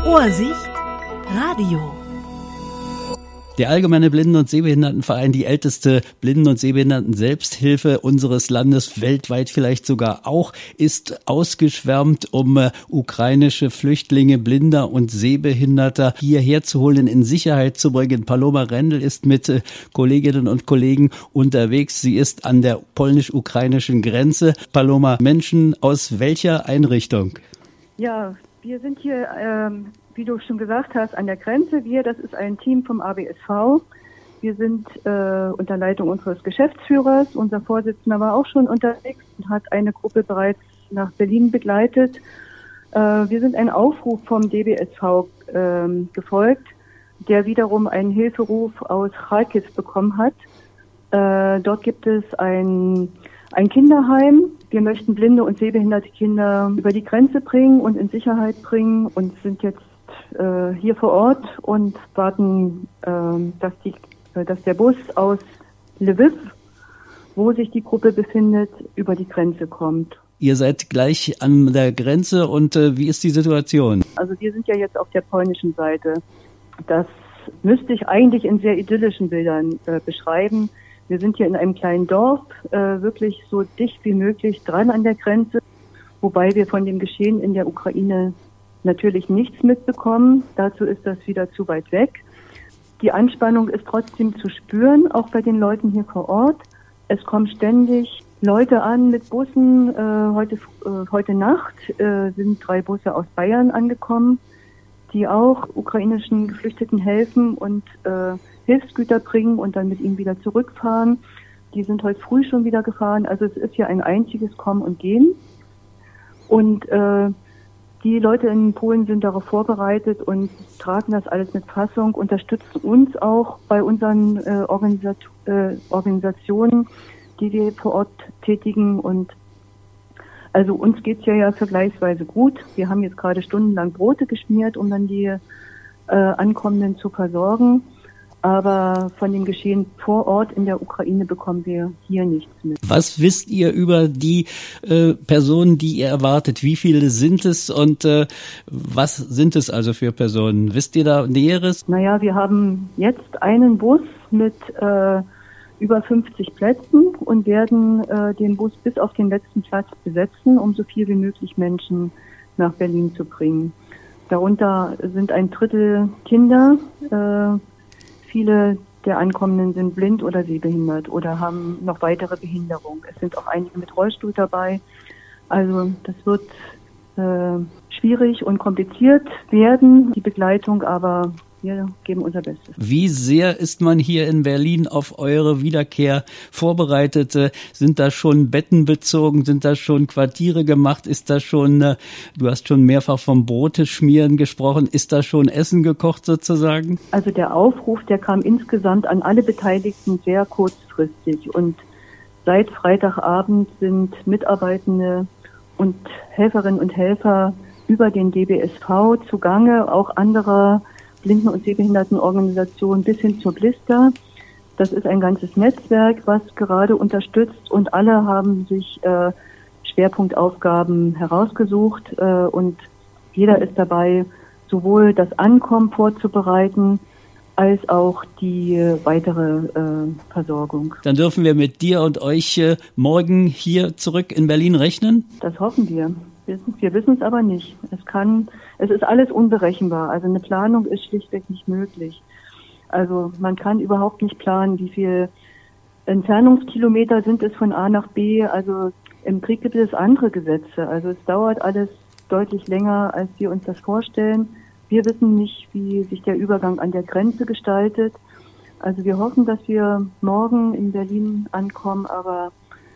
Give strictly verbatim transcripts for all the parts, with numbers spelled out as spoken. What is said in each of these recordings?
Ohrsicht Radio. Der Allgemeine Blinden- und Sehbehindertenverein, die älteste Blinden- und Sehbehinderten-Selbsthilfe unseres Landes, weltweit vielleicht sogar auch, ist ausgeschwärmt, um äh, ukrainische Flüchtlinge, Blinder und Sehbehinderter hierher zu holen, in Sicherheit zu bringen. Paloma Rendel ist mit äh, Kolleginnen und Kollegen unterwegs. Sie ist an der polnisch-ukrainischen Grenze. Paloma, Menschen aus welcher Einrichtung? Ja, wir sind hier, ähm, wie du schon gesagt hast, an der Grenze. Wir, das ist ein Team vom A B S V. Wir sind äh, unter Leitung unseres Geschäftsführers. Unser Vorsitzender war auch schon unterwegs und hat eine Gruppe bereits nach Berlin begleitet. Äh, wir sind ein Aufruf vom D B S V ähm, gefolgt, der wiederum einen Hilferuf aus Charkiw bekommen hat. Äh, dort gibt es ein Ein Kinderheim. Wir möchten blinde und sehbehinderte Kinder über die Grenze bringen und in Sicherheit bringen und sind jetzt äh, hier vor Ort und warten, äh, dass, die, äh, dass der Bus aus Lviv, wo sich die Gruppe befindet, über die Grenze kommt. Ihr seid gleich an der Grenze und äh, wie ist die Situation? Also wir sind ja jetzt auf der polnischen Seite. Das müsste ich eigentlich in sehr idyllischen Bildern äh, beschreiben. Wir sind hier in einem kleinen Dorf, äh, wirklich so dicht wie möglich dran an der Grenze, wobei wir von dem Geschehen in der Ukraine natürlich nichts mitbekommen. Dazu ist das wieder zu weit weg. Die Anspannung ist trotzdem zu spüren, auch bei den Leuten hier vor Ort. Es kommen ständig Leute an mit Bussen. Äh, heute, äh, heute Nacht äh, sind drei Busse aus Bayern angekommen, die auch ukrainischen Geflüchteten helfen und äh, Hilfsgüter bringen und dann mit ihnen wieder zurückfahren. Die sind heute früh schon wieder gefahren. Also es ist ja ein einziges Kommen und Gehen. Und äh, die Leute in Polen sind darauf vorbereitet und tragen das alles mit Fassung, unterstützen uns auch bei unseren äh, Organisat- äh, Organisationen, die wir vor Ort tätigen. Und also uns geht's ja ja vergleichsweise gut. Wir haben jetzt gerade stundenlang Brote geschmiert, um dann die äh, Ankommenden zu versorgen. Aber von dem Geschehen vor Ort in der Ukraine bekommen wir hier nichts mit. Was wisst ihr über die äh, Personen, die ihr erwartet? Wie viele sind es und äh, was sind es also für Personen? Wisst ihr da Näheres? Naja, wir haben jetzt einen Bus mit äh, über fünfzig Plätzen und werden äh, den Bus bis auf den letzten Platz besetzen, um so viel wie möglich Menschen nach Berlin zu bringen. Darunter sind ein Drittel Kinder. Äh, Viele der Ankommenden sind blind oder sehbehindert oder haben noch weitere Behinderungen. Es sind auch einige mit Rollstuhl dabei. Also das wird äh, schwierig und kompliziert werden, die Begleitung, aber wir geben unser Bestes. Wie sehr ist man hier in Berlin auf eure Wiederkehr vorbereitet? Sind da schon Betten bezogen? Sind da schon Quartiere gemacht? Ist da schon, du hast schon mehrfach vom Brote schmieren gesprochen, ist da schon Essen gekocht sozusagen? Also der Aufruf, der kam insgesamt an alle Beteiligten sehr kurzfristig und seit Freitagabend sind Mitarbeitende und Helferinnen und Helfer über den D B S V zugange, auch andere Blinden- und Sehbehindertenorganisationen bis hin zur Blister. Das ist ein ganzes Netzwerk, was gerade unterstützt und alle haben sich äh, Schwerpunktaufgaben herausgesucht äh, und jeder ist dabei, sowohl das Ankommen vorzubereiten, als auch die äh, weitere äh, Versorgung. Dann dürfen wir mit dir und euch äh, morgen hier zurück in Berlin rechnen? Das hoffen wir. Wir, wir wissen es aber nicht. Es kann, es ist alles unberechenbar. Also eine Planung ist schlichtweg nicht möglich. Also man kann überhaupt nicht planen, wie viel Entfernungskilometer sind es von A nach B. Also im Krieg gibt es andere Gesetze. Also es dauert alles deutlich länger, als wir uns das vorstellen. Wir wissen nicht, wie sich der Übergang an der Grenze gestaltet. Also wir hoffen, dass wir morgen in Berlin ankommen, aber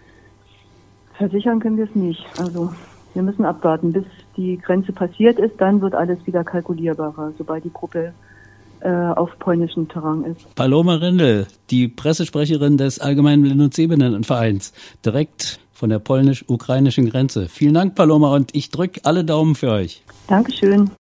versichern können wir es nicht. Also wir müssen abwarten, bis die Grenze passiert ist. Dann wird alles wieder kalkulierbarer, sobald die Gruppe äh, auf polnischem Terrain ist. Paloma Rendel, die Pressesprecherin des Allgemeinen Blinden- und Sehbehindertenvereins, direkt von der polnisch-ukrainischen Grenze. Vielen Dank, Paloma, und ich drücke alle Daumen für euch. Dankeschön.